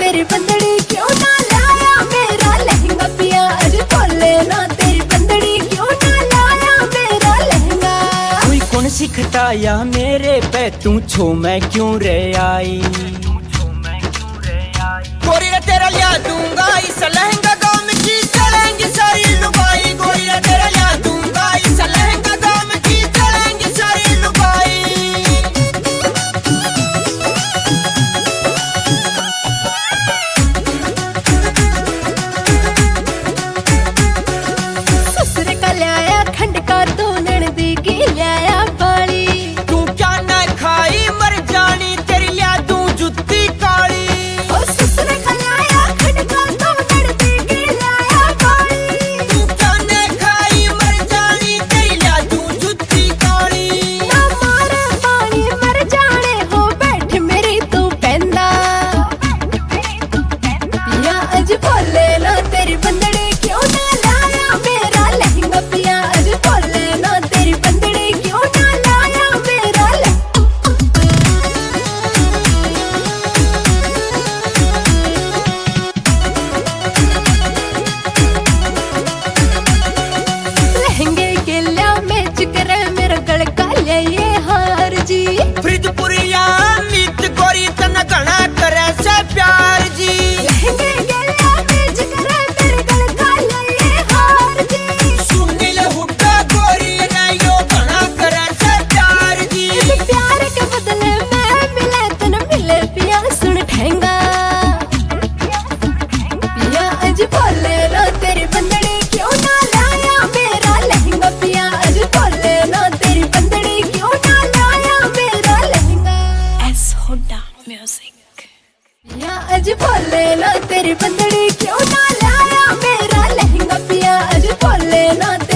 तेरी बंदड़ी क्यों ना लाया मेरा लहंगा पिया आज बोले ना तेरी बंदड़ी क्यों ना लाया मेरा लहंगा। कोई कौन सिखटाया मेरे पे तू छो मैं क्यों रे आई। गोरी रे तेरा लिया दूंगा इस लहंगा गाँव में की चलेंगे सारी लुगाई। गोरी रे तेरा लिया दूंगा इस लहंगा गाँव में की चलेंगे सारी लुगाई। ससुर का लाया खंड का तू ननदी की लाया बाली। तू क्या न खाई मर जानी तेरी लिया दूं जुत्ती काली। ओ ससुर का लाया खंड का तू ननदी की लाया बाली। तू क्या न खाई मर जानी तेरी लिया दूं जुत्ती काली। ना मारे पानी मर जाने हो बैठ मेरी तू पैंदा पिया आज बोले ना तेरी बंदड़ी क्यों ना लाया मेरा लहंगा पिया आज बोले ना तेरी बंदड़ी क्यों ना लाया मेरा लहंगे के लिया मैच करे मेरा गल का ले ये हार जी। फरीदपुरिया नीत गोरी तना घना करे से प्यार जी। लहंगे के लिया मैच करे मेरा गल का ले ये हार जी। सुनील हुड्डा गोरी ने यो घना करे से प्यार जी। इस प्यार के बदले में मिले तन मिले पिया सुन ठेंगा पिया आज बोले ना तेरी बंदड़ी क्यों ना लाया मेरा लहंगा पिया आज बोले ना तेरी बंदड़ी क्यों ना लाया मेरा लहंगा। S Hooda music. पिया आज बोले ना तेरी बंदड़ी क्यों ना लाया मेरा लहंगा पिया आज बोले ना